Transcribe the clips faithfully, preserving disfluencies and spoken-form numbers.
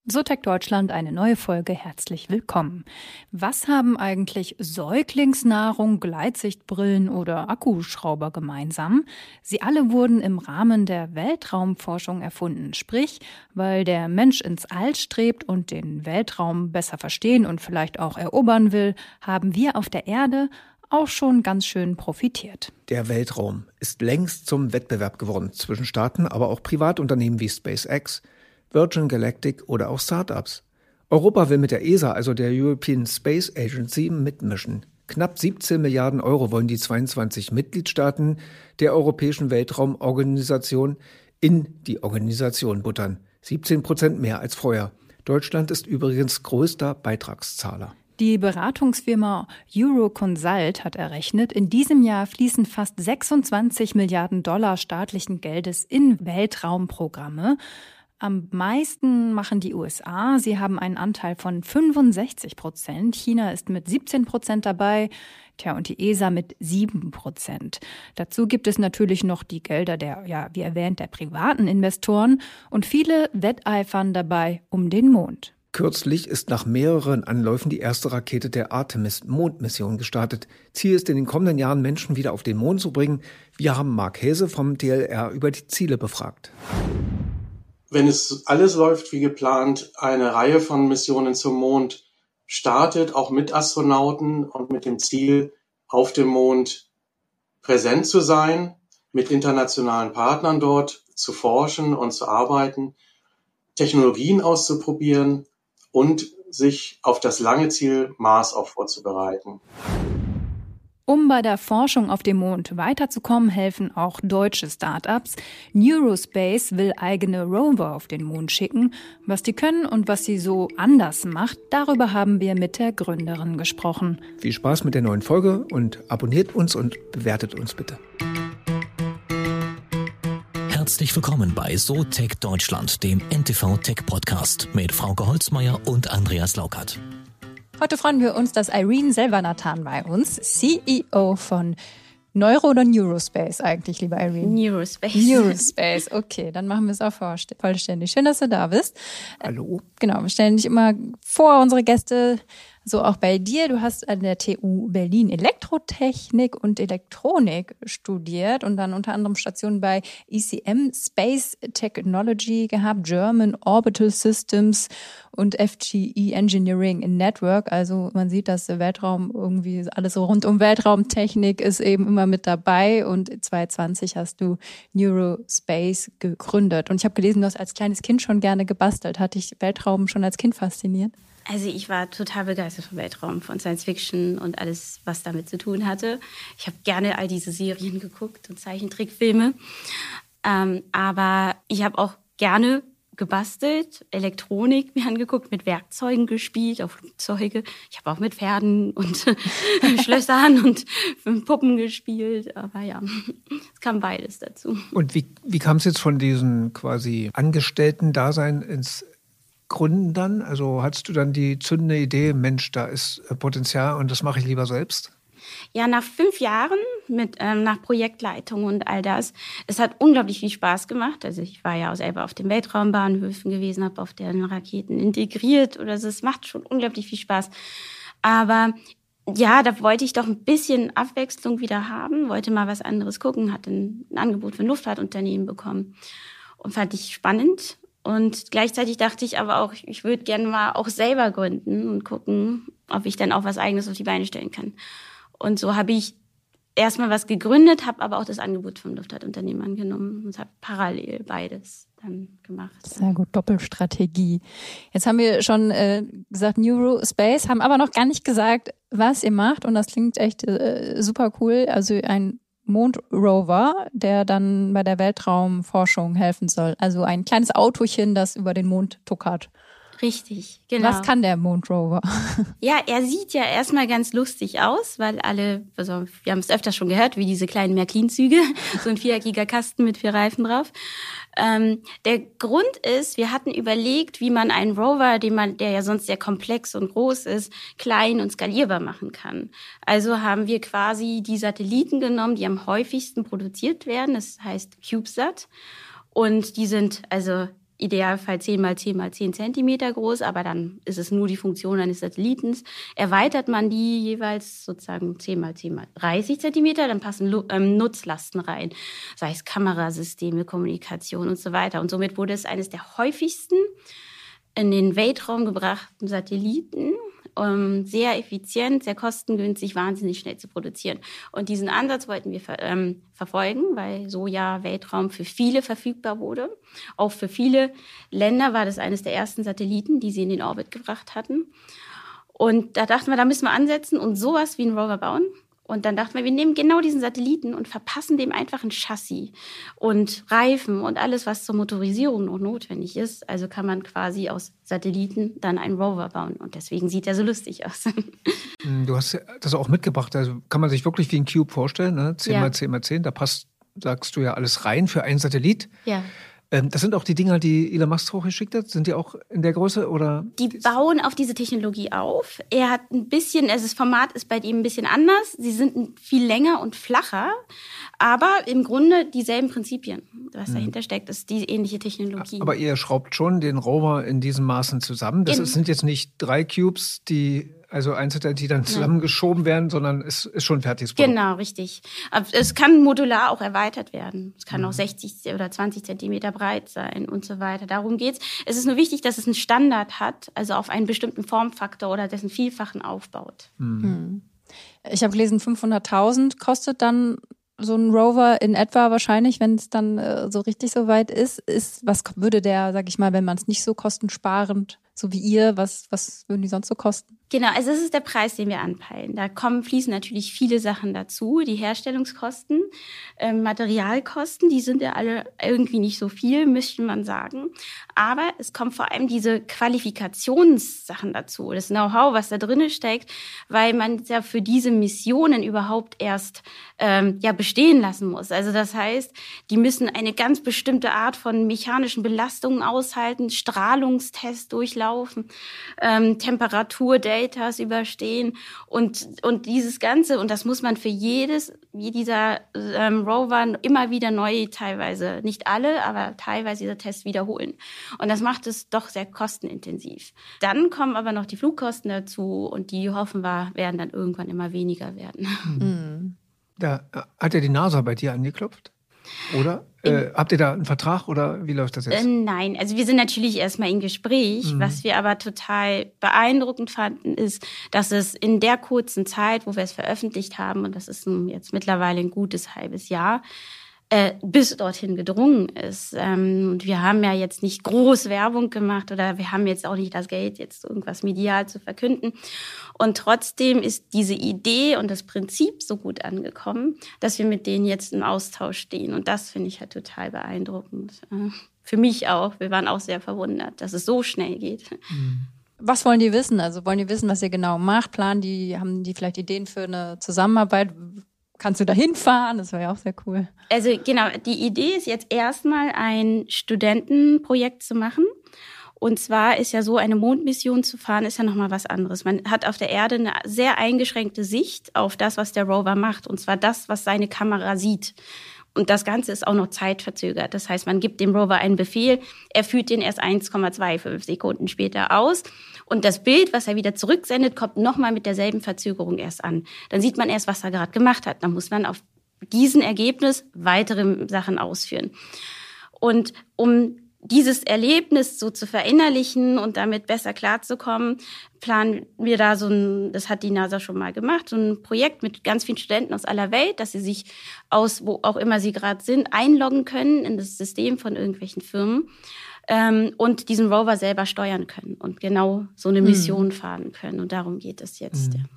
Zootech Deutschland, eine neue Folge, herzlich willkommen. Was haben eigentlich Säuglingsnahrung, Gleitsichtbrillen oder Akkuschrauber gemeinsam? Sie alle wurden im Rahmen der Weltraumforschung erfunden, sprich, weil der Mensch ins All strebt und den Weltraum besser verstehen und vielleicht auch erobern will, haben wir auf der Erde auch schon ganz schön profitiert. Der Weltraum ist längst zum Wettbewerb geworden zwischen Staaten, aber auch Privatunternehmen wie SpaceX, Virgin Galactic oder auch Startups. Europa will mit der E S A, also der European Space Agency, mitmischen. Knapp siebzehn Milliarden Euro wollen die zweiundzwanzig Mitgliedstaaten der Europäischen Weltraumorganisation in die Organisation buttern. siebzehn Prozent mehr als vorher. Deutschland ist übrigens größter Beitragszahler. Die Beratungsfirma Euroconsult hat errechnet, in diesem Jahr fließen fast sechsundzwanzig Milliarden Dollar staatlichen Geldes in Weltraumprogramme. Am meisten machen die U S A. Sie haben einen Anteil von fünfundsechzig Prozent. China ist mit siebzehn Prozent dabei. Tja, und die E S A mit sieben Prozent. Dazu gibt es natürlich noch die Gelder der, ja, wie erwähnt, der privaten Investoren. Und viele wetteifern dabei um den Mond. Kürzlich ist nach mehreren Anläufen die erste Rakete der Artemis-Mondmission gestartet. Ziel ist, in den kommenden Jahren Menschen wieder auf den Mond zu bringen. Wir haben Mark Häse vom D L R über die Ziele befragt. Wenn es alles läuft wie geplant, eine Reihe von Missionen zum Mond startet, auch mit Astronauten und mit dem Ziel, auf dem Mond präsent zu sein, mit internationalen Partnern dort zu forschen und zu arbeiten, Technologien auszuprobieren und sich auf das lange Ziel Mars auch vorzubereiten. Um bei der Forschung auf dem Mond weiterzukommen, helfen auch deutsche Startups. Neurospace will eigene Rover auf den Mond schicken. Was die können und was sie so anders macht, darüber haben wir mit der Gründerin gesprochen. Viel Spaß mit der neuen Folge und abonniert uns und bewertet uns bitte. Herzlich willkommen bei Zootech Deutschland, dem N T V Tech Podcast mit Frauke Holzmeier und Andreas Laukert. Heute freuen wir uns, dass Irene Selvanathan bei uns, C E O von Neuro oder Neurospace eigentlich, liebe Irene? Neurospace. Neurospace, okay, dann machen wir es auch vollständig. Schön, dass du da bist. Hallo. Genau, wir stellen dich immer vor, unsere Gäste, so auch bei dir. Du hast an der T U Berlin Elektrotechnik und Elektronik studiert und dann unter anderem Stationen bei E C M Space Technology gehabt, German Orbital Systems und F G E Engineering in Network. Also man sieht, dass der Weltraum irgendwie alles so rund um Weltraumtechnik ist eben immer mit dabei. Und zwanzig zwanzig hast du Neurospace gegründet. Und ich habe gelesen, du hast als kleines Kind schon gerne gebastelt. Hat dich Weltraum schon als Kind fasziniert? Also ich war total begeistert vom Weltraum, von Science Fiction und alles, was damit zu tun hatte. Ich habe gerne all diese Serien geguckt und Zeichentrickfilme. Ähm, aber ich habe auch gerne gebastelt, Elektronik mir angeguckt, mit Werkzeugen gespielt, auch Flugzeuge. Ich habe auch mit Pferden und Schlössern und Puppen gespielt. Aber ja, es kam beides dazu. Und wie, wie kam es jetzt von diesem quasi Angestellten-Dasein ins Gründen dann? Also hattest du dann die zündende Idee, Mensch, da ist Potenzial und das mache ich lieber selbst? Ja, nach fünf Jahren mit ähm, nach Projektleitung und all das, es hat unglaublich viel Spaß gemacht. Also ich war ja auch selber auf den Weltraumbahnhöfen gewesen, habe auf deren Raketen integriert oder so. Es macht schon unglaublich viel Spaß. Aber ja, da wollte ich doch ein bisschen Abwechslung wieder haben, wollte mal was anderes gucken, hatte ein, ein Angebot für ein Luftfahrtunternehmen bekommen und fand ich spannend. Und gleichzeitig dachte ich aber auch, ich würde gerne mal auch selber gründen und gucken, ob ich dann auch was Eigenes auf die Beine stellen kann. Und so habe ich erstmal was gegründet, habe aber auch das Angebot vom Luftfahrtunternehmen angenommen und habe parallel beides dann gemacht. Sehr gut, Doppelstrategie. Jetzt haben wir schon äh, gesagt Neurospace, haben aber noch gar nicht gesagt, was ihr macht. Und das klingt echt äh, super cool. Also ein Mondrover, der dann bei der Weltraumforschung helfen soll. Also ein kleines Autochen, das über den Mond tuckert. Richtig, genau. Was kann der Mondrover? Ja, er sieht ja erstmal ganz lustig aus, weil alle, also wir haben es öfter schon gehört, wie diese kleinen Märklin-Züge, so ein viereckiger Kasten mit vier Reifen drauf. Ähm, der Grund ist, wir hatten überlegt, wie man einen Rover, den man, der ja sonst sehr komplex und groß ist, klein und skalierbar machen kann. Also haben wir quasi die Satelliten genommen, die am häufigsten produziert werden, das heißt CubeSat. Und die sind also Idealfall zehn mal zehn mal zehn Zentimeter groß, aber dann ist es nur die Funktion eines Satellitens. Erweitert man die jeweils sozusagen zehn mal zehn mal dreißig Zentimeter, dann passen ähm, Nutzlasten rein, sei es Kamerasysteme, Kommunikation und so weiter. Und somit wurde es eines der häufigsten in den Weltraum gebrachten Satelliten, ähm, sehr effizient, sehr kostengünstig, wahnsinnig schnell zu produzieren. Und diesen Ansatz wollten wir ver- ähm, verfolgen, weil so ja Weltraum für viele verfügbar wurde. Auch für viele Länder war das eines der ersten Satelliten, die sie in den Orbit gebracht hatten. Und da dachten wir, da müssen wir ansetzen und sowas wie einen Rover bauen. Und dann dachten wir, wir nehmen genau diesen Satelliten und verpassen dem einfach ein Chassis und Reifen und alles, was zur Motorisierung noch notwendig ist. Also kann man quasi aus Satelliten dann einen Rover bauen. Und deswegen sieht er so lustig aus. Du hast das auch mitgebracht. Also kann man sich wirklich wie ein Cube vorstellen, ne? zehn mal zehn mal zehn. Da passt, sagst du ja, alles rein für einen Satellit. Ja. Das sind auch die Dinger, die Elon Musk hochgeschickt hat? Sind die auch in der Größe? Oder? Die bauen auf diese Technologie auf. Er hat ein bisschen, also das Format ist bei ihm ein bisschen anders. Sie sind viel länger und flacher, aber im Grunde dieselben Prinzipien, was dahinter steckt, ist die ähnliche Technologie. Aber ihr schraubt schon den Rover in diesen Maßen zusammen. Das In- sind jetzt nicht drei Cubes, die also einzeln, die dann zusammengeschoben werden, sondern es ist schon ein fertiges Produkt. Genau, richtig. Aber es kann modular auch erweitert werden. Es kann auch sechzig oder zwanzig Zentimeter breit sein und so weiter. Darum geht's. Es ist nur wichtig, dass es einen Standard hat, also auf einen bestimmten Formfaktor oder dessen Vielfachen aufbaut. Hm. Ich habe gelesen, fünfhunderttausend kostet dann so ein Rover in etwa wahrscheinlich, wenn es dann äh, so richtig so weit ist. ist. Was würde der, sag ich mal, wenn man es nicht so kostensparend, so wie ihr, was, was würden die sonst so kosten? Genau, also das ist der Preis, den wir anpeilen. Da kommen, fließen natürlich viele Sachen dazu. Die Herstellungskosten, äh, Materialkosten, die sind ja alle irgendwie nicht so viel, müsste man sagen. Aber es kommen vor allem diese Qualifikationssachen dazu, das Know-how, was da drin steckt, weil man ja für diese Missionen überhaupt erst ähm, ja bestehen lassen muss. Also das heißt, die müssen eine ganz bestimmte Art von mechanischen Belastungen aushalten, Strahlungstests durchlaufen, ähm, Temperatur, Datas überstehen und und dieses Ganze, und das muss man für jedes wie dieser ähm, Rover immer wieder neu, teilweise nicht alle, aber teilweise dieser Test wiederholen. Und das macht es doch sehr kostenintensiv. Dann kommen aber noch die Flugkosten dazu und die, hoffen wir, werden dann irgendwann immer weniger werden. Mhm. Da hat ja die NASA bei dir angeklopft, oder? Äh, habt ihr da einen Vertrag oder wie läuft das jetzt? Äh, nein, also wir sind natürlich erstmal in Gespräch. Mhm. Was wir aber total beeindruckend fanden, ist, dass es in der kurzen Zeit, wo wir es veröffentlicht haben, und das ist jetzt mittlerweile ein gutes halbes Jahr, äh, bis dorthin gedrungen ist. Ähm, und wir haben ja jetzt nicht groß Werbung gemacht oder wir haben jetzt auch nicht das Geld, jetzt irgendwas medial zu verkünden. Und trotzdem ist diese Idee und das Prinzip so gut angekommen, dass wir mit denen jetzt im Austausch stehen. Und das finde ich halt total beeindruckend. Äh, für mich auch. Wir waren auch sehr verwundert, dass es so schnell geht. Was wollen die wissen? Also wollen die wissen, was ihr genau macht? Planen die, haben die vielleicht Ideen für eine Zusammenarbeit? Kannst du da hinfahren? Das wäre ja auch sehr cool. Also genau, die Idee ist jetzt erstmal ein Studentenprojekt zu machen. Und zwar ist ja so, eine Mondmission zu fahren, ist ja nochmal was anderes. Man hat auf der Erde eine sehr eingeschränkte Sicht auf das, was der Rover macht. Und zwar das, was seine Kamera sieht. Und das Ganze ist auch noch zeitverzögert. Das heißt, man gibt dem Rover einen Befehl, er führt den erst eins Komma fünfundzwanzig Sekunden später aus. Und das Bild, was er wieder zurücksendet, kommt nochmal mit derselben Verzögerung erst an. Dann sieht man erst, was er gerade gemacht hat. Dann muss man auf diesen Ergebnis weitere Sachen ausführen. Und um dieses Erlebnis so zu verinnerlichen und damit besser klarzukommen, planen wir da so ein, das hat die NASA schon mal gemacht, so ein Projekt mit ganz vielen Studenten aus aller Welt, dass sie sich aus, wo auch immer sie gerade sind, einloggen können in das System von irgendwelchen Firmen ähm, und diesen Rover selber steuern können und genau so eine Mission mhm. fahren können. Und darum geht es jetzt. Mhm.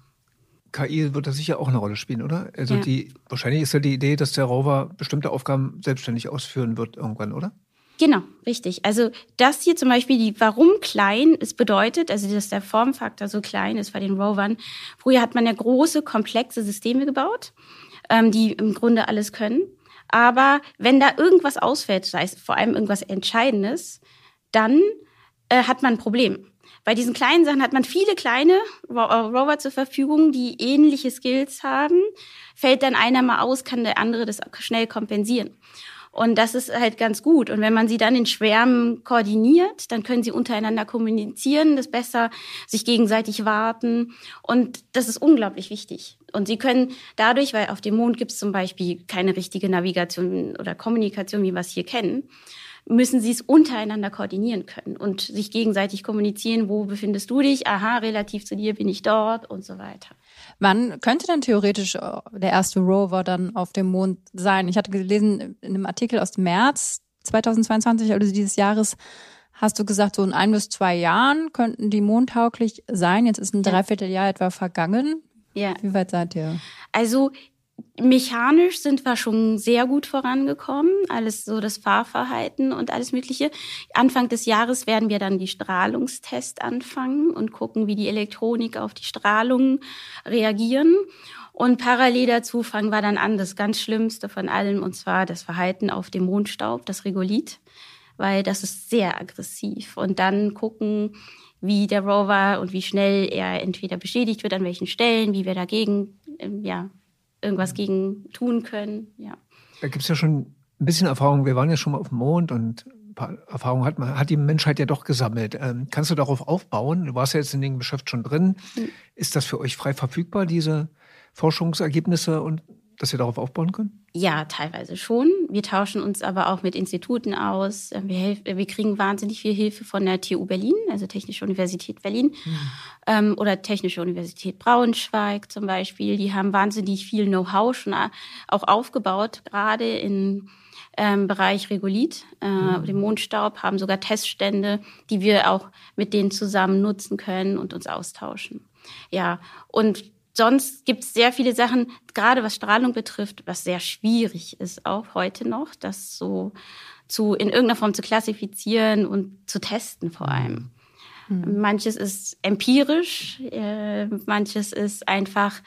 K I wird da sicher auch eine Rolle spielen, oder? Also ja. die wahrscheinlich ist ja die Idee, dass der Rover bestimmte Aufgaben selbstständig ausführen wird irgendwann, oder? Genau, richtig. Also das hier zum Beispiel, die warum klein, es bedeutet, also dass der Formfaktor so klein ist bei den Rovern. Früher hat man ja große, komplexe Systeme gebaut, ähm, die im Grunde alles können. Aber wenn da irgendwas ausfällt, sei es vor allem irgendwas Entscheidendes, dann äh, hat man ein Problem. Bei diesen kleinen Sachen hat man viele kleine Rover zur Verfügung, die ähnliche Skills haben. Fällt dann einer mal aus, kann der andere das schnell kompensieren. Und das ist halt ganz gut. Und wenn man sie dann in Schwärmen koordiniert, dann können sie untereinander kommunizieren, das besser sich gegenseitig warten. Und das ist unglaublich wichtig. Und sie können dadurch, weil auf dem Mond gibt es zum Beispiel keine richtige Navigation oder Kommunikation, wie wir es hier kennen, müssen sie es untereinander koordinieren können und sich gegenseitig kommunizieren, wo befindest du dich? Aha, relativ zu dir bin ich dort und so weiter. Wann könnte denn theoretisch der erste Rover dann auf dem Mond sein? Ich hatte gelesen in einem Artikel aus dem März zweitausendzweiundzwanzig, also dieses Jahres, hast du gesagt, so in ein bis zwei Jahren könnten die mondtauglich sein. Jetzt ist ein Ja. Dreivierteljahr etwa vergangen. Ja. Wie weit seid ihr? Also mechanisch sind wir schon sehr gut vorangekommen, alles so das Fahrverhalten und alles Mögliche. Anfang des Jahres werden wir dann die Strahlungstests anfangen und gucken, wie die Elektronik auf die Strahlung reagieren. Und parallel dazu fangen wir dann an, das ganz Schlimmste von allem, und zwar das Verhalten auf dem Mondstaub, das Regolith, weil das ist sehr aggressiv. Und dann gucken, wie der Rover und wie schnell er entweder beschädigt wird, an welchen Stellen, wie wir dagegen, ja, irgendwas gegen tun können, ja. Da gibt es ja schon ein bisschen Erfahrung. Wir waren ja schon mal auf dem Mond und ein paar Erfahrungen hat man, hat die Menschheit ja doch gesammelt. Ähm, kannst du darauf aufbauen? Du warst ja jetzt in dem Geschäft schon drin. Mhm. Ist das für euch frei verfügbar, diese Forschungsergebnisse, und dass ihr darauf aufbauen könnt? Ja, teilweise schon. Wir tauschen uns aber auch mit Instituten aus. Wir, helf, wir kriegen wahnsinnig viel Hilfe von der T U Berlin, also Technische Universität Berlin, mhm. ähm, oder Technische Universität Braunschweig zum Beispiel. Die haben wahnsinnig viel Know-how schon auch aufgebaut, gerade im ähm, Bereich Regolith, äh, mhm. dem Mondstaub, haben sogar Teststände, die wir auch mit denen zusammen nutzen können und uns austauschen. Ja, und sonst gibt es sehr viele Sachen, gerade was Strahlung betrifft, was sehr schwierig ist, auch heute noch, das so zu in irgendeiner Form zu klassifizieren und zu testen vor allem. Mhm. Manches ist empirisch, äh, manches ist einfach,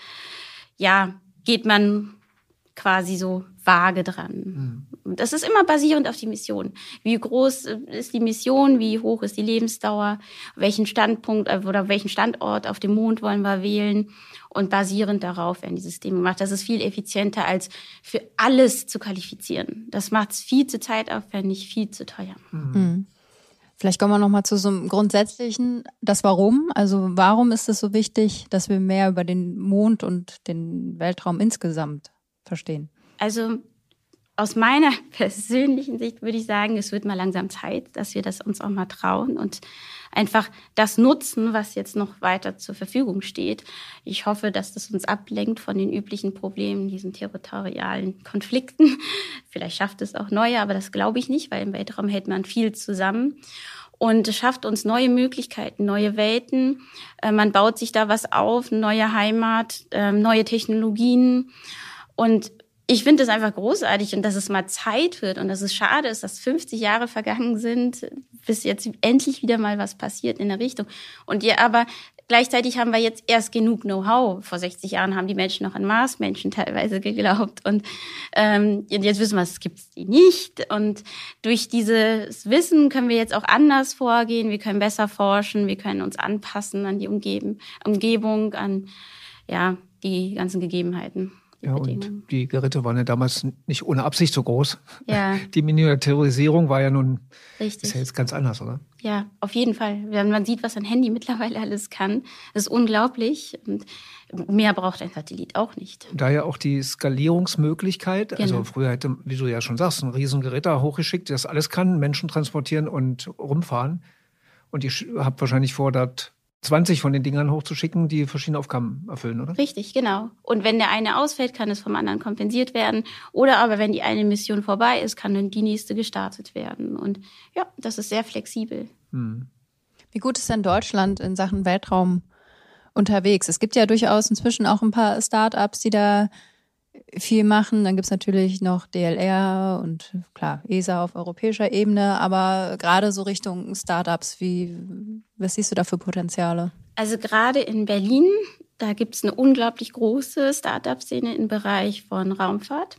ja, geht man quasi so vage dran. Mhm. Das ist immer basierend auf die Mission. Wie groß ist die Mission? Wie hoch ist die Lebensdauer? Welchen Standpunkt oder welchen Standort auf dem Mond wollen wir wählen? Und basierend darauf werden die Systeme gemacht. Das ist viel effizienter, als für alles zu qualifizieren. Das macht es viel zu zeitaufwendig, viel zu teuer. Mhm. Vielleicht kommen wir noch mal zu so einem grundsätzlichen, das Warum. Also warum ist es so wichtig, dass wir mehr über den Mond und den Weltraum insgesamt verstehen? Also aus meiner persönlichen Sicht würde ich sagen, es wird mal langsam Zeit, dass wir das uns auch mal trauen und einfach das nutzen, was jetzt noch weiter zur Verfügung steht. Ich hoffe, dass das uns ablenkt von den üblichen Problemen, diesen territorialen Konflikten. Vielleicht schafft es auch neue, aber das glaube ich nicht, weil im Weltraum hält man viel zusammen. Und es schafft uns neue Möglichkeiten, neue Welten. Man baut sich da was auf, eine neue Heimat, neue Technologien. Und ich finde es einfach großartig und dass es mal Zeit wird und dass es schade ist, dass fünfzig Jahre vergangen sind, bis jetzt endlich wieder mal was passiert in der Richtung. Und ja, aber gleichzeitig haben wir jetzt erst genug Know-how. Vor sechzig Jahren haben die Menschen noch an Marsmenschen teilweise geglaubt und ähm, jetzt wissen wir, es gibt die nicht. Und durch dieses Wissen können wir jetzt auch anders vorgehen. Wir können besser forschen, wir können uns anpassen an die Umgeben, Umgebung, an ja die ganzen Gegebenheiten. Ja, und die Geräte waren ja damals nicht ohne Absicht so groß. Ja. Die Miniaturisierung war ja nun, Richtig. Ist ja jetzt ganz anders, oder? Ja, auf jeden Fall. Wenn man sieht, was ein Handy mittlerweile alles kann, das ist unglaublich. Und mehr braucht ein Satellit auch nicht. Daher auch die Skalierungsmöglichkeit. Genau. Also früher hätte, wie du ja schon sagst, ein Riesengerät da hochgeschickt, das alles kann, Menschen transportieren und rumfahren. Und ihr habt wahrscheinlich vor, dort zwanzig von den Dingern hochzuschicken, die verschiedene Aufgaben erfüllen, oder? Richtig, genau. Und wenn der eine ausfällt, kann es vom anderen kompensiert werden. Oder aber wenn die eine Mission vorbei ist, kann dann die nächste gestartet werden. Und ja, das ist sehr flexibel. Hm. Wie gut ist denn Deutschland in Sachen Weltraum unterwegs? Es gibt ja durchaus inzwischen auch ein paar Start-ups, die da viel machen. Dann gibt's natürlich noch D L R und klar, E S A auf europäischer Ebene, aber gerade so Richtung Startups, wie, was siehst du da für Potenziale? Also gerade in Berlin, da gibt's eine unglaublich große Startup-Szene im Bereich von Raumfahrt.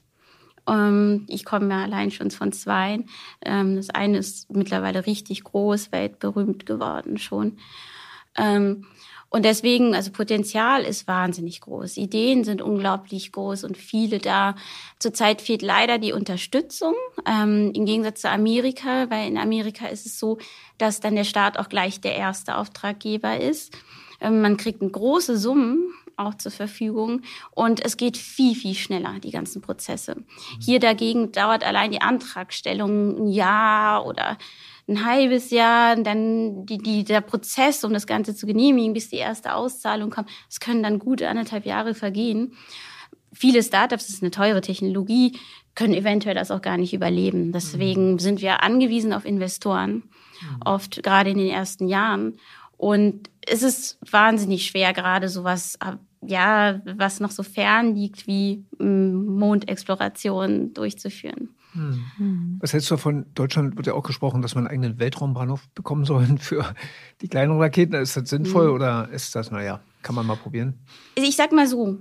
Ich komme ja allein schon von zwei. Das eine ist mittlerweile richtig groß, weltberühmt geworden schon. Ähm, Und deswegen, also Potenzial ist wahnsinnig groß. Ideen sind unglaublich groß und viele da. Zurzeit fehlt leider die Unterstützung, ähm, im Gegensatz zu Amerika, weil in Amerika ist es so, dass dann der Staat auch gleich der erste Auftraggeber ist. Ähm, man kriegt große Summen auch zur Verfügung und es geht viel, viel schneller, die ganzen Prozesse. Hier dagegen dauert allein die Antragstellung ein Jahr oder ein halbes Jahr, dann die, die, der Prozess, um das Ganze zu genehmigen, bis die erste Auszahlung kommt. Es können dann gute anderthalb Jahre vergehen. Viele Startups, das ist eine teure Technologie, können eventuell das auch gar nicht überleben. Deswegen sind wir angewiesen auf Investoren, oft gerade in den ersten Jahren. Und es ist wahnsinnig schwer, gerade sowas, ja, was noch so fern liegt, wie Mondexploration durchzuführen. Hm. Was hältst du davon? Deutschland wird ja auch gesprochen, dass wir einen eigenen Weltraumbahnhof bekommen sollen für die kleinen Raketen. Ist das sinnvoll hm. oder ist das, naja, kann man mal probieren? Ich sag mal so,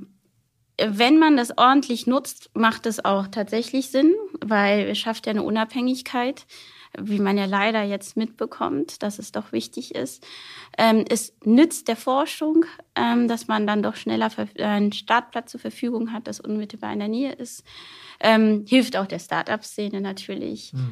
wenn man das ordentlich nutzt, macht es auch tatsächlich Sinn, weil es schafft ja eine Unabhängigkeit, wie man ja leider jetzt mitbekommt, dass es doch wichtig ist. Ähm, es nützt der Forschung, ähm, dass man dann doch schneller äh, einen Startplatz zur Verfügung hat, das unmittelbar in der Nähe ist. Ähm, hilft auch der Start-up-Szene natürlich. Mhm.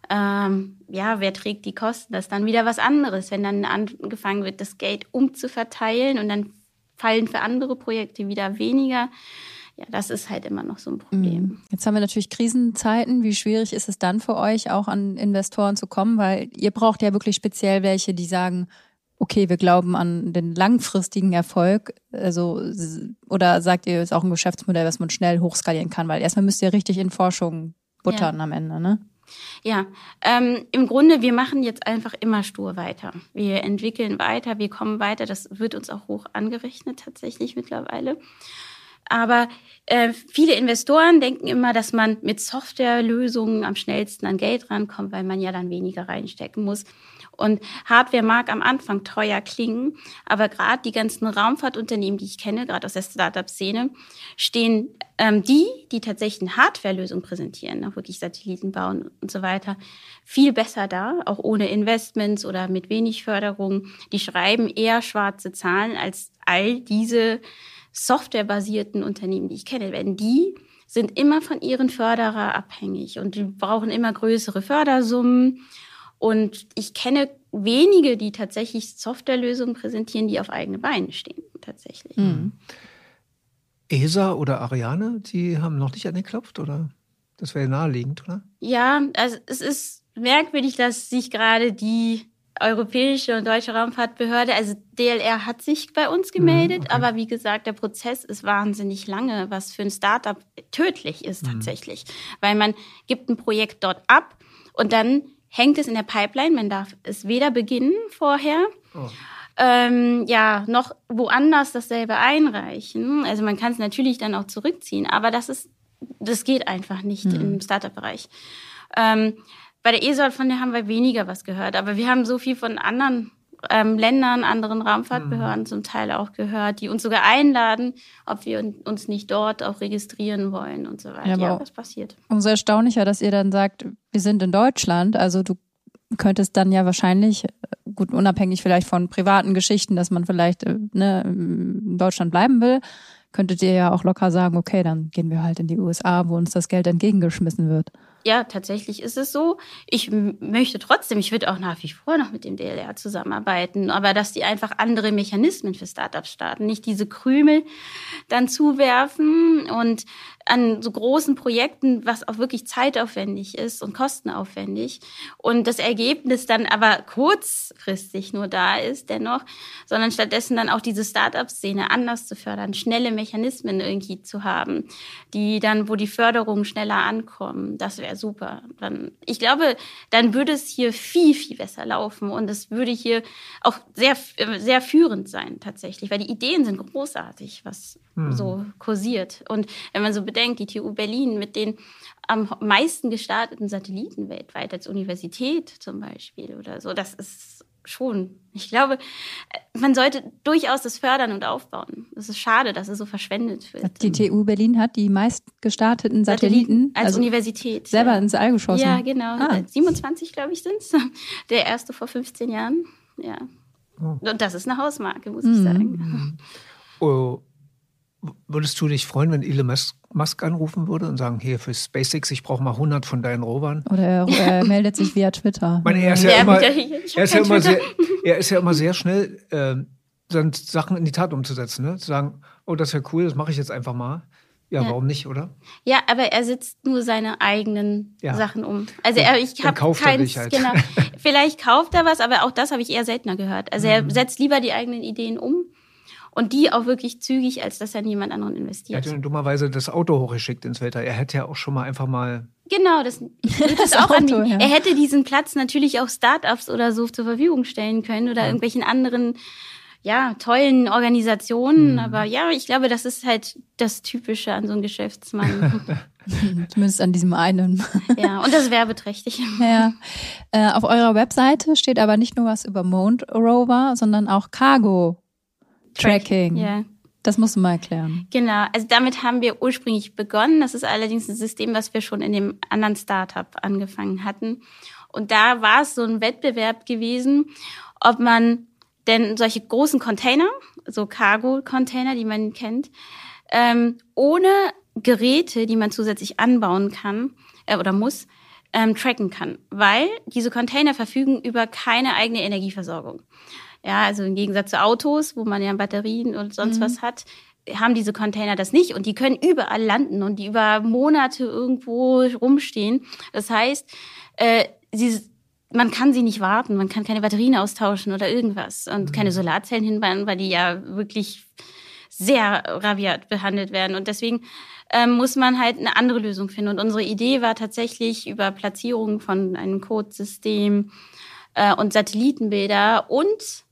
Ähm, ja, wer trägt die Kosten? Das ist dann wieder was anderes, wenn dann angefangen wird, das Geld umzuverteilen und dann fallen für andere Projekte wieder weniger. Ja, das ist halt immer noch so ein Problem. Jetzt haben wir natürlich Krisenzeiten. Wie schwierig ist es dann für euch, auch an Investoren zu kommen? Weil ihr braucht ja wirklich speziell welche, die sagen, okay, wir glauben an den langfristigen Erfolg. Also, oder sagt ihr, ist auch ein Geschäftsmodell, was man schnell hochskalieren kann? Weil erstmal müsst ihr richtig in Forschung buttern ja. am Ende, ne? Ja, ähm, im Grunde, wir machen jetzt einfach immer stur weiter. Wir entwickeln weiter, wir kommen weiter. Das wird uns auch hoch angerechnet tatsächlich mittlerweile. Aber äh, viele Investoren denken immer, dass man mit Softwarelösungen am schnellsten an Geld rankommt, weil man ja dann weniger reinstecken muss. Und Hardware mag am Anfang teuer klingen, aber gerade die ganzen Raumfahrtunternehmen, die ich kenne, gerade aus der Startup-Szene, stehen ähm, die, die tatsächlich eine Hardwarelösung präsentieren, auch wirklich Satelliten bauen und so weiter, viel besser da, auch ohne Investments oder mit wenig Förderung. Die schreiben eher schwarze Zahlen als all diese softwarebasierten Unternehmen, die ich kenne, denn die sind immer von ihren Förderer abhängig und die brauchen immer größere Fördersummen. Und ich kenne wenige, die tatsächlich Softwarelösungen präsentieren, die auf eigene Beine stehen, tatsächlich. Mhm. E S A oder Ariane, die haben noch nicht angeklopft, oder? Das wäre naheliegend, oder? Ja, also es ist merkwürdig, dass sich gerade die Europäische und Deutsche Raumfahrtbehörde, also D L R hat sich bei uns gemeldet, okay. aber wie gesagt, der Prozess ist wahnsinnig lange, was für ein Startup tödlich ist tatsächlich. Mhm. Weil man gibt ein Projekt dort ab und dann hängt es in der Pipeline, man darf es weder beginnen vorher, oh. ähm, ja, noch woanders dasselbe einreichen. Also man kann es natürlich dann auch zurückziehen, aber das ist, das geht einfach nicht mhm. im Startup-Bereich. Ähm, Bei der E S A, von der haben wir weniger was gehört. Aber wir haben so viel von anderen ähm, Ländern, anderen Raumfahrtbehörden mhm. zum Teil auch gehört, die uns sogar einladen, ob wir uns nicht dort auch registrieren wollen und so weiter. Ja, ja, was passiert. Umso erstaunlicher, dass ihr dann sagt, wir sind in Deutschland. Also du könntest dann ja wahrscheinlich, gut unabhängig vielleicht von privaten Geschichten, dass man vielleicht ne, in Deutschland bleiben will, könntet ihr ja auch locker sagen, okay, dann gehen wir halt in die U S A, wo uns das Geld entgegengeschmissen wird. Ja, tatsächlich ist es so. Ich m- möchte trotzdem, ich würde auch nach wie vor noch mit dem D L R zusammenarbeiten, aber dass die einfach andere Mechanismen für Startups starten, nicht diese Krümel dann zuwerfen und an so großen Projekten, was auch wirklich zeitaufwendig ist und kostenaufwendig und das Ergebnis dann aber kurzfristig nur da ist dennoch, sondern stattdessen dann auch diese Startup-Szene anders zu fördern, schnelle Mechanismen irgendwie zu haben, die dann, wo die Förderungen schneller ankommen. Das wäre super. Dann, ich glaube, dann würde es hier viel, viel besser laufen und es würde hier auch sehr, sehr führend sein tatsächlich, weil die Ideen sind großartig, was hm. so kursiert. Und wenn man so bedenkt, die T U Berlin mit den am meisten gestarteten Satelliten weltweit als Universität zum Beispiel oder so, das ist schon, ich glaube, man sollte durchaus das fördern und aufbauen. Es ist schade, dass es so verschwendet wird. Die T U Berlin hat die meist gestarteten Satelliten, Satelliten als also Universität selber ja. ins All geschossen. Ja, genau. Ah. siebenundzwanzig, glaube ich, sind es. Der erste vor fünfzehn Jahren. Ja. Oh. Und das ist eine Hausmarke, muss mhm. ich sagen. Oh. Würdest du dich freuen, wenn Elon Musk anrufen würde und sagen, hier für SpaceX, ich brauche mal hundert von deinen Rovern? Oder er, er meldet sich via Twitter. Ich meine, er ist ja, ja immer, er ist ja immer sehr, er ist ja immer sehr schnell, äh, dann Sachen in die Tat umzusetzen, ne? Zu sagen, oh, das ist ja cool, das mache ich jetzt einfach mal. Ja, ja, warum nicht, oder? Ja, aber er setzt nur seine eigenen ja. Sachen um. Also er, ich habe keins, halt. genau. Vielleicht kauft er was, aber auch das habe ich eher seltener gehört. Also er mhm. setzt lieber die eigenen Ideen um. Und die auch wirklich zügig, als dass er niemand anderen investiert. Er hat ja dummerweise das Auto hochgeschickt ins Weltall. Er hätte ja auch schon mal einfach mal... Genau, das, ich würde das, das auch Auto, an. Ja. Er hätte diesen Platz natürlich auch Start-ups oder so zur Verfügung stellen können oder ja. irgendwelchen anderen, ja, tollen Organisationen. Mhm. Aber ja, ich glaube, das ist halt das Typische an so einem Geschäftsmann. Zumindest an diesem einen. Ja, und das ist werbeträchtig. Ja. Äh, auf eurer Webseite steht aber nicht nur was über Moon Rover, sondern auch Cargo Tracking. Ja. Das musst du mal erklären. Genau, also damit haben wir ursprünglich begonnen. Das ist allerdings ein System, was wir schon in dem anderen Startup angefangen hatten. Und da war es so ein Wettbewerb gewesen, ob man denn solche großen Container, so Cargo-Container, die man kennt, ähm, ohne Geräte, die man zusätzlich anbauen kann äh, oder muss, ähm, tracken kann. Weil diese Container verfügen über keine eigene Energieversorgung. Ja, also im Gegensatz zu Autos, wo man ja Batterien und sonst mhm. was hat, haben diese Container das nicht und die können überall landen und die über Monate irgendwo rumstehen. Das heißt, äh, sie, man kann sie nicht warten, man kann keine Batterien austauschen oder irgendwas und mhm. keine Solarzellen hinbauen, weil die ja wirklich sehr rabiat behandelt werden. Und deswegen ähm, muss man halt eine andere Lösung finden. Und unsere Idee war tatsächlich über Platzierung von einem Codesystem äh, und Satellitenbilder und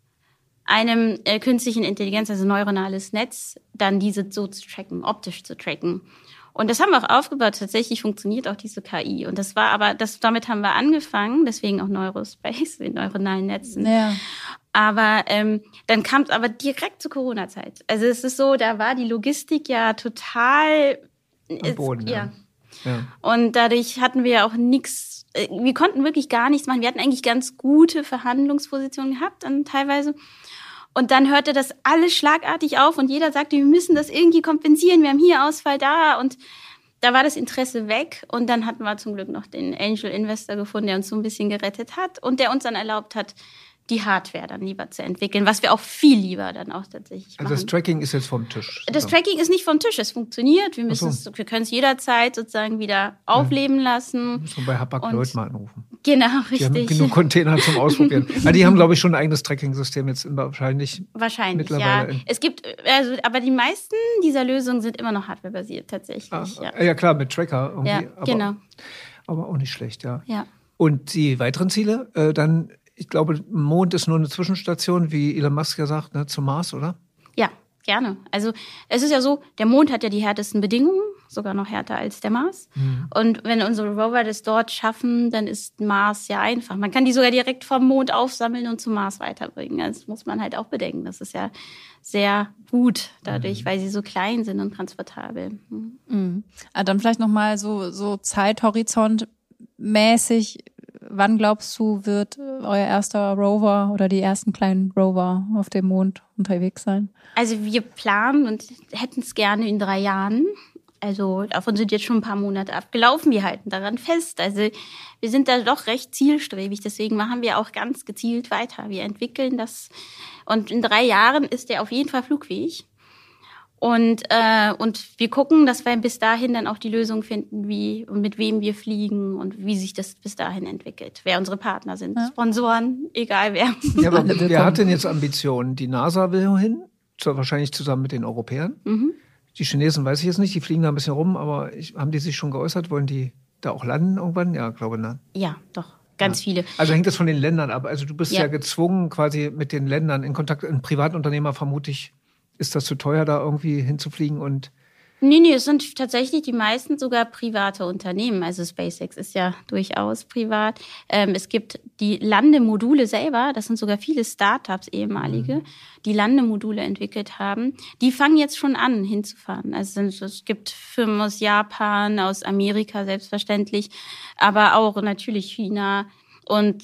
einem äh, künstlichen Intelligenz, also neuronales Netz, dann diese so zu tracken, optisch zu tracken. Und das haben wir auch aufgebaut. Tatsächlich funktioniert auch diese K I. Und das war aber, das, damit haben wir angefangen, deswegen auch Neurospace, mit neuronalen Netzen. Ja. Aber ähm, dann kam es aber direkt zur Corona-Zeit. Also es ist so, da war die Logistik ja total am Boden, ist, ja. ja. ja. Und dadurch hatten wir auch nichts, wir konnten wirklich gar nichts machen. Wir hatten eigentlich ganz gute Verhandlungspositionen gehabt, dann teilweise. Und dann hörte das alles schlagartig auf und jeder sagte, wir müssen das irgendwie kompensieren, wir haben hier Ausfall da und da war das Interesse weg und dann hatten wir zum Glück noch den Angel Investor gefunden, der uns so ein bisschen gerettet hat und der uns dann erlaubt hat, die Hardware dann lieber zu entwickeln, was wir auch viel lieber dann auch tatsächlich machen. Also das Tracking ist jetzt vom Tisch? Das sozusagen. Tracking ist nicht vom Tisch, es funktioniert. Wir müssen so. es, wir können es jederzeit sozusagen wieder aufleben ja. lassen. Müssen wir bei Hapag-Lloyd mal anrufen. Genau, richtig. Die haben genug Container zum Ausprobieren. Aber die haben, glaube ich, schon ein eigenes Tracking-System jetzt wahrscheinlich. Wahrscheinlich, mittlerweile. ja. Es gibt, also, aber die meisten dieser Lösungen sind immer noch hardwarebasiert tatsächlich. Ah, ja. ja, klar, mit Tracker irgendwie. Ja, aber, genau. Aber auch nicht schlecht, ja. Ja. Und die weiteren Ziele, äh, dann ich glaube, Mond ist nur eine Zwischenstation, wie Elon Musk ja sagt, ne, zum Mars, oder? Ja, gerne. Also es ist ja so, der Mond hat ja die härtesten Bedingungen, sogar noch härter als der Mars. Mhm. Und wenn unsere Rover das dort schaffen, dann ist Mars ja einfach. Man kann die sogar direkt vom Mond aufsammeln und zum Mars weiterbringen. Das muss man halt auch bedenken. Das ist ja sehr gut dadurch, mhm. weil sie so klein sind und transportabel. Mhm. Mhm. Ah, dann vielleicht nochmal so, so zeithorizont-mäßig. Wann glaubst du, wird euer erster Rover oder die ersten kleinen Rover auf dem Mond unterwegs sein? Also wir planen und hätten es gerne in drei Jahren. Also davon sind jetzt schon ein paar Monate abgelaufen. Wir halten daran fest. Also wir sind da doch recht zielstrebig. Deswegen machen wir auch ganz gezielt weiter. Wir entwickeln das. Und in drei Jahren ist der auf jeden Fall flugfähig. Und, äh, und wir gucken, dass wir bis dahin dann auch die Lösung finden, wie und mit wem wir fliegen und wie sich das bis dahin entwickelt. Wer unsere Partner sind, ja. Sponsoren, egal wer. Ja, aber wer hat denn jetzt Ambitionen? Die NASA will hin, wahrscheinlich zusammen mit den Europäern. Mhm. Die Chinesen weiß ich jetzt nicht, die fliegen da ein bisschen rum, aber ich, haben die sich schon geäußert? Wollen die da auch landen irgendwann? Ja, glaube ich, ne? Ja, doch. Ganz ja. viele. Also hängt das von den Ländern ab. Also du bist ja, ja gezwungen, quasi mit den Ländern in Kontakt. Ein Privatunternehmer vermutlich. Ist das zu teuer, da irgendwie hinzufliegen und? Nee, nee, es sind tatsächlich die meisten sogar private Unternehmen. Also SpaceX ist ja durchaus privat. Ähm, es gibt die Landemodule selber, das sind sogar viele Startups, ehemalige, mhm. die Landemodule entwickelt haben. Die fangen jetzt schon an, hinzufahren. Also es gibt Firmen aus Japan, aus Amerika selbstverständlich, aber auch natürlich China. Und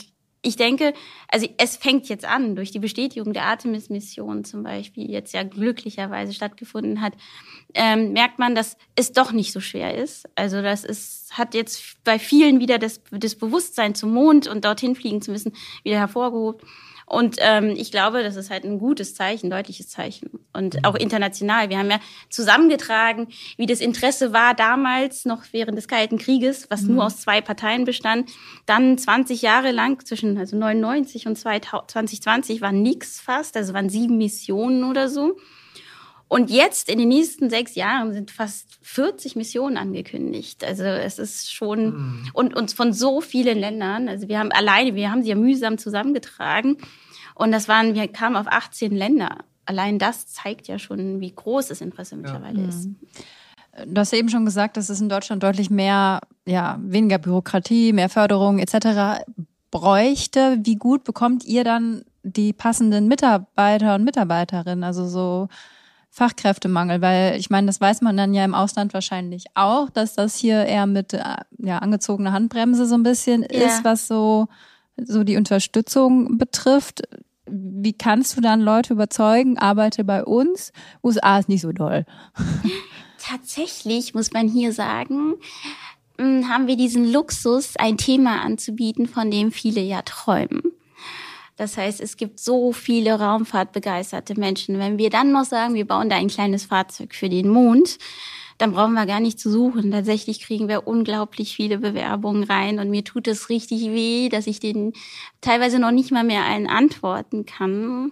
ich denke, also es fängt jetzt an, durch die Bestätigung der Artemis-Mission zum Beispiel, die jetzt ja glücklicherweise stattgefunden hat, ähm, merkt man, dass es doch nicht so schwer ist. Also das ist, hat jetzt bei vielen wieder das, das Bewusstsein zum Mond und dorthin fliegen zu müssen, wieder hervorgehoben. Und ähm, ich glaube, das ist halt ein gutes Zeichen, ein deutliches Zeichen. Und auch international. Wir haben ja zusammengetragen, wie das Interesse war damals, noch während des Kalten Krieges, was mhm. nur aus zwei Parteien bestand. Dann zwanzig Jahre lang, zwischen also neunundneunzig und zwanzig zwanzig, war nix fast. Also waren sieben Missionen oder so. Und jetzt, in den nächsten sechs Jahren, sind fast vierzig Missionen angekündigt. Also es ist schon, mhm. und uns von so vielen Ländern, also wir haben alleine, wir haben sie ja mühsam zusammengetragen. Und das waren, wir kamen auf achtzehn Länder. Allein das zeigt ja schon, wie groß das Interesse mittlerweile ja. ist. Du hast ja eben schon gesagt, dass es in Deutschland deutlich mehr, ja, weniger Bürokratie, mehr Förderung et cetera bräuchte. Wie gut bekommt ihr dann die passenden Mitarbeiter und Mitarbeiterinnen? Also so Fachkräftemangel, weil ich meine, das weiß man dann ja im Ausland wahrscheinlich auch, dass das hier eher mit ja angezogener Handbremse so ein bisschen ja. ist, was so so die Unterstützung betrifft. Wie kannst du dann Leute überzeugen, arbeite bei uns? U S A ist nicht so doll. Tatsächlich muss man hier sagen, haben wir diesen Luxus, ein Thema anzubieten, von dem viele ja träumen. Das heißt, es gibt so viele raumfahrtbegeisterte Menschen. Wenn wir dann noch sagen, wir bauen da ein kleines Fahrzeug für den Mond, dann brauchen wir gar nicht zu suchen. Tatsächlich kriegen wir unglaublich viele Bewerbungen rein und mir tut es richtig weh, dass ich denen teilweise noch nicht mal mehr allen antworten kann.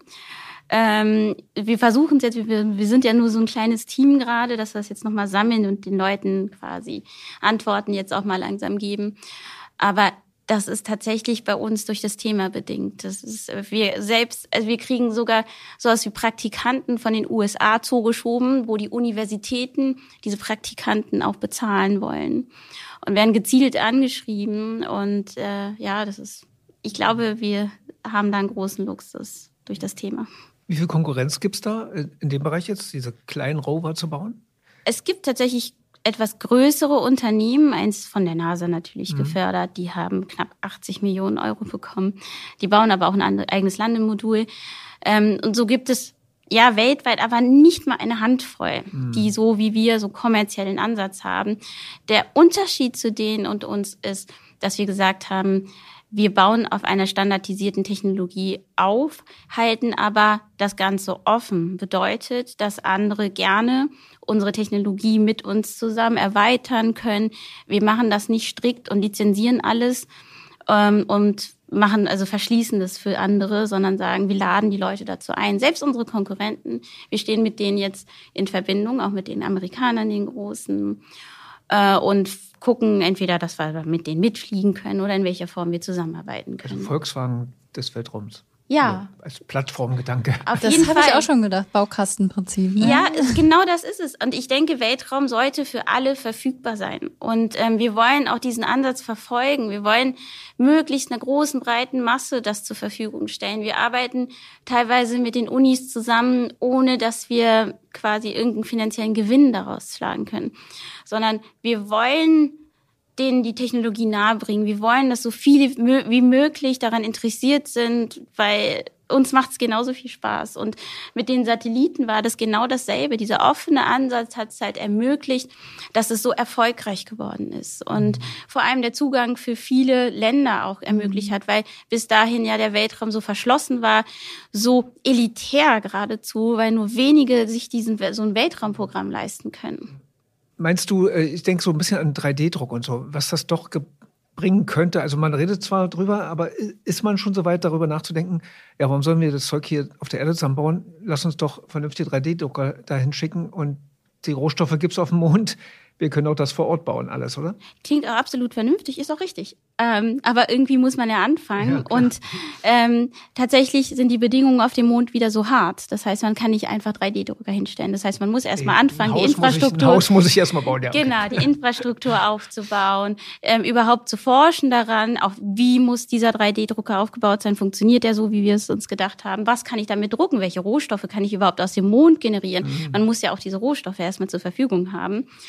Ähm, wir versuchen es jetzt, wir, wir sind ja nur so ein kleines Team gerade, dass wir das jetzt nochmal sammeln und den Leuten quasi Antworten jetzt auch mal langsam geben. Aber das ist tatsächlich bei uns durch das Thema bedingt. Das ist, wir selbst, also wir kriegen sogar sowas wie Praktikanten von den U S A zugeschoben, wo die Universitäten diese Praktikanten auch bezahlen wollen und werden gezielt angeschrieben. Und äh, ja, das ist, ich glaube, wir haben da einen großen Luxus durch das Thema. Wie viel Konkurrenz gibt's da in dem Bereich jetzt, diese kleinen Rover zu bauen? Es gibt tatsächlich etwas größere Unternehmen, eins von der NASA natürlich mhm. gefördert, die haben knapp achtzig Millionen Euro bekommen. Die bauen aber auch ein eigenes Landemodul. Ähm, und so gibt es ja weltweit aber nicht mal eine Handvoll, mhm. die so wie wir so kommerziellen Ansatz haben. Der Unterschied zu denen und uns ist, dass wir gesagt haben, wir bauen auf einer standardisierten Technologie auf, halten aber das Ganze offen. Bedeutet, dass andere gerne unsere Technologie mit uns zusammen erweitern können. Wir machen das nicht strikt und lizenzieren alles ähm, und machen also verschließen das für andere, sondern sagen, wir laden die Leute dazu ein. Selbst unsere Konkurrenten, wir stehen mit denen jetzt in Verbindung, auch mit den Amerikanern, den Großen, äh, und gucken entweder, dass wir mit denen mitfliegen können oder in welcher Form wir zusammenarbeiten können. Also Volkswagen des Weltraums. Ja. Oder als Plattformgedanke. Auf das habe ich auch schon gedacht, Baukastenprinzip. Ne? Ja, genau das ist es. Und ich denke, Weltraum sollte für alle verfügbar sein. Und ähm, wir wollen auch diesen Ansatz verfolgen. Wir wollen möglichst einer großen, breiten Masse das zur Verfügung stellen. Wir arbeiten teilweise mit den Unis zusammen, ohne dass wir quasi irgendeinen finanziellen Gewinn daraus schlagen können. Sondern wir wollen denen die Technologie nahebringen. Wir wollen, dass so viele wie möglich daran interessiert sind, weil uns macht es genauso viel Spaß. Und mit den Satelliten war das genau dasselbe. Dieser offene Ansatz hat es halt ermöglicht, dass es so erfolgreich geworden ist. Und vor allem der Zugang für viele Länder auch ermöglicht hat, weil bis dahin ja der Weltraum so verschlossen war, so elitär geradezu, weil nur wenige sich diesen so ein Weltraumprogramm leisten können. Meinst du, ich denke so ein bisschen an drei D Druck und so, was das doch bringen könnte? Also man redet zwar drüber, aber ist man schon so weit, darüber nachzudenken, ja, warum sollen wir das Zeug hier auf der Erde zusammenbauen? Lass uns doch vernünftige drei D Drucker dahin schicken und die Rohstoffe gibt's auf dem Mond. Wir können auch das vor Ort bauen, alles, oder? Klingt auch absolut vernünftig, ist auch richtig. Ähm, aber irgendwie muss man ja anfangen. Ja, und ähm, tatsächlich sind die Bedingungen auf dem Mond wieder so hart. Das heißt, man kann nicht einfach drei D Drucker hinstellen. Das heißt, man muss erstmal anfangen, die Infrastruktur... Ich, ein Haus muss ich erstmal bauen, ja. Genau, die Infrastruktur aufzubauen, ähm, überhaupt zu forschen daran, auch wie muss dieser drei D Drucker aufgebaut sein, funktioniert der so, wie wir es uns gedacht haben, was kann ich damit drucken, welche Rohstoffe kann ich überhaupt aus dem Mond generieren. Mhm. Man muss ja auch diese Rohstoffe erstmal zur Verfügung haben.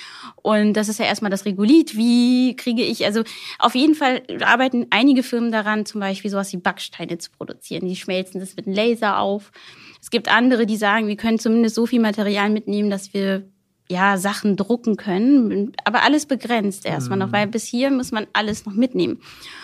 Und das ist ja erstmal das Regolith. Wie kriege ich, also auf jeden Fall arbeiten einige Firmen daran, zum Beispiel sowas wie Backsteine zu produzieren. Die schmelzen das mit einem Laser auf. Es gibt andere, die sagen, wir können zumindest so viel Material mitnehmen, dass wir ja Sachen drucken können. Aber alles begrenzt erstmal mhm. noch, weil bis hier muss man alles noch mitnehmen.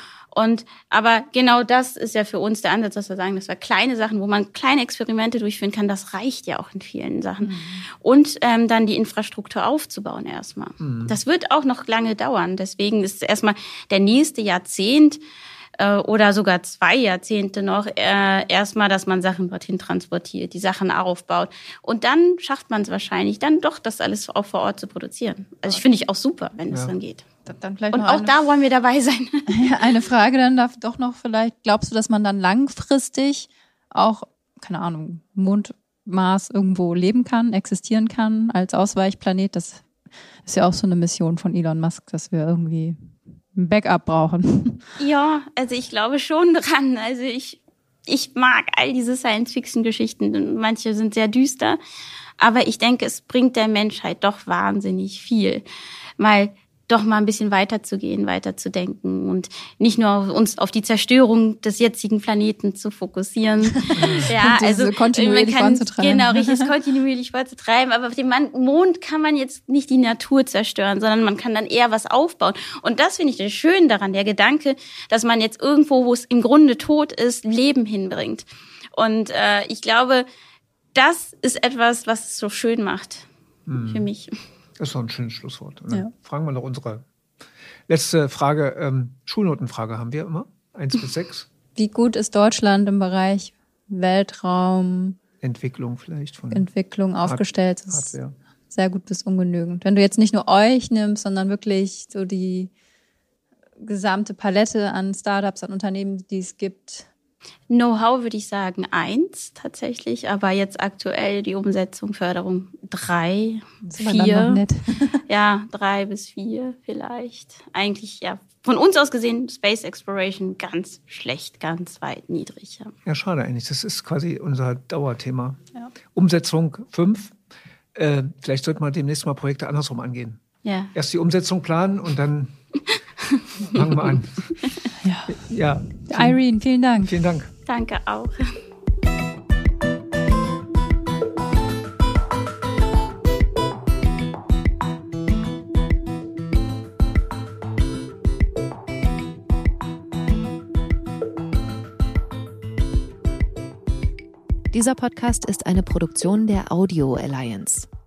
Und aber genau das ist ja für uns der Ansatz, dass wir sagen, dass wir kleine Sachen, wo man kleine Experimente durchführen kann, das reicht ja auch in vielen Sachen. Mhm. Und ähm, dann die Infrastruktur aufzubauen erstmal. Mhm. Das wird auch noch lange dauern. Deswegen ist erstmal der nächste Jahrzehnt äh, oder sogar zwei Jahrzehnte noch äh, erstmal, dass man Sachen dorthin transportiert, die Sachen aufbaut. Und dann schafft man es wahrscheinlich, dann doch das alles auch vor Ort zu produzieren. Also ich finde ich auch super, wenn es ja. dann geht. Dann vielleicht und noch auch eine, da wollen wir dabei sein. Eine Frage dann darf doch noch vielleicht, glaubst du, dass man dann langfristig auch, keine Ahnung, Mond, Mars irgendwo leben kann, existieren kann als Ausweichplanet? Das ist ja auch so eine Mission von Elon Musk, dass wir irgendwie ein Backup brauchen. Ja, also ich glaube schon dran. Also ich, ich mag all diese Science-Fiction-Geschichten. Manche sind sehr düster, aber ich denke, es bringt der Menschheit doch wahnsinnig viel, weil doch mal ein bisschen weiter zu gehen, weiter zu denken und nicht nur auf uns auf die Zerstörung des jetzigen Planeten zu fokussieren. Ja, also kontinuierlich man kann vorzutreiben. Genau, richtig, kontinuierlich vorzutreiben. Aber auf dem Mond kann man jetzt nicht die Natur zerstören, sondern man kann dann eher was aufbauen. Und das finde ich das Schöne daran, der Gedanke, dass man jetzt irgendwo, wo es im Grunde tot ist, Leben hinbringt. Und äh, ich glaube, das ist etwas, was es so schön macht hm. für mich. Das ist doch ein schönes Schlusswort. Und dann ja. fragen wir noch unsere letzte Frage. Ähm, Schulnotenfrage haben wir immer. Eins bis sechs. Wie gut ist Deutschland im Bereich Weltraum? Entwicklung vielleicht. Von Entwicklung aufgestellt. Hard- Hardware. Sehr gut bis ungenügend. Wenn du jetzt nicht nur euch nimmst, sondern wirklich so die gesamte Palette an Startups, an Unternehmen, die es gibt. Know-how würde ich sagen eins tatsächlich, aber jetzt aktuell die Umsetzung, Förderung drei, vier. Ja, drei bis vier vielleicht. Eigentlich, ja, von uns aus gesehen, Space Exploration ganz schlecht, ganz weit niedrig. Ja, ja schade eigentlich. Das ist quasi unser Dauerthema. Ja. Umsetzung fünf. Äh, vielleicht sollten wir demnächst mal Projekte andersrum angehen. Ja. Erst die Umsetzung planen und dann fangen wir an. Ja. Ja. Irene, vielen Dank. Vielen Dank. Danke auch. Dieser Podcast ist eine Produktion der Audio Alliance.